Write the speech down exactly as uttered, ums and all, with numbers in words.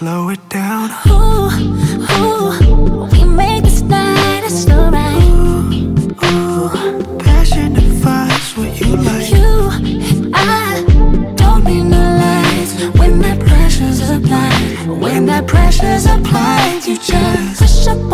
slow it down. Ooh, ooh, we make this night, it's alright. Ooh, ooh, passion defines what you like. You and I don't need no lights when that pressure's applied. When that pressure's applied, you just push up